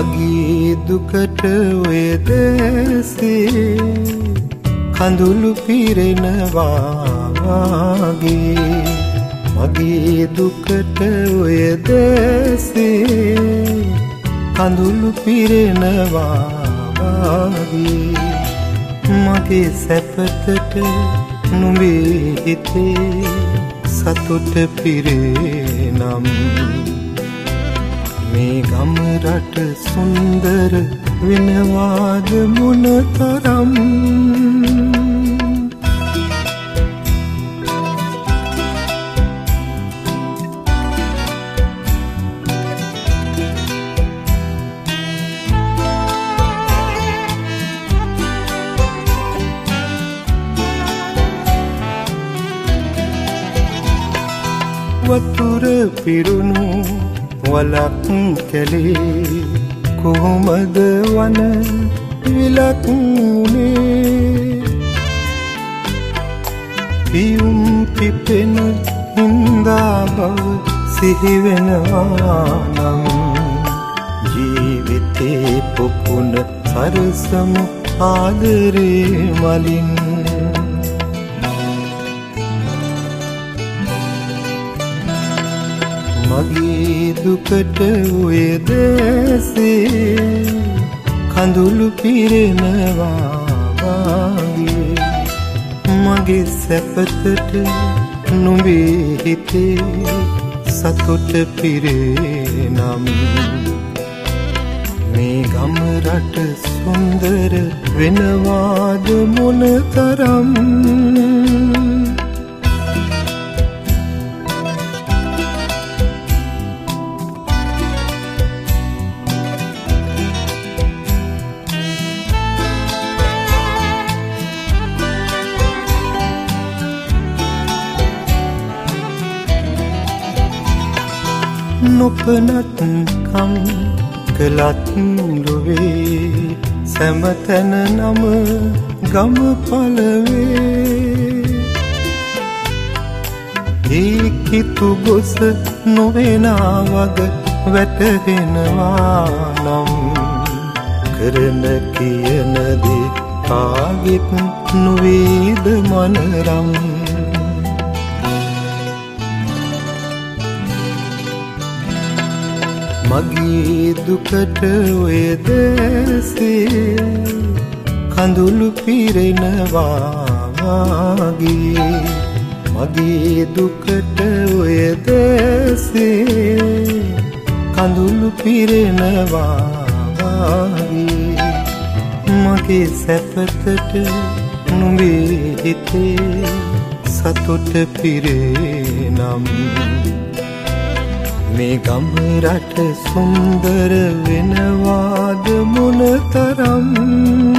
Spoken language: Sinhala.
මගේ දුකට ඔය දැසේ කඳුළු පිරෙනවා වාගේ මගේ දුකට ඔය දැසේ කඳුළු පිරෙනවා වාගේ මගේ සැපතට නුඹේ හිතේ සතුට පිරේනම් මේ ගම රට සුන්දර වෙනවාද මොනතරම් වතුර පිරුණු වලක් කැලේ කොහොමද වන විලක් උනේ පියුම් පිපෙන හින්දා බව සිහි වෙනවා නම් ජීවිතේ පොකුණ සරසමු ආදරේ මලින් මගේ දුකට ඔය දැසේ කඳුළු පිරෙනවා වාගේ මගේ සැපතට නුඹේ හිතේ සතුට පිරේනම් මේ ගම රට සුන්දර වෙනවාද මොනතරම් නොපනත්කම් කළත් ලොවේ සැමතැන නම ගම පලවේ ඒකිතු ගොස නොවෙනා වග වැටහෙනවා නම් කරන කියනදේ කාගෙත් නොවේද මනරම් මගේ දුකට ඔය දැසේ කඳුළු පිරෙනවා වාගේ මගේ දුකට ඔය දැසේ කඳුළු පිරෙනවා වාගේ මගේ සැපතට නුඹේ හිතේ සතුට පිරේනම් මේ ගම රට සුන්දර වෙනවාද මොනතරම්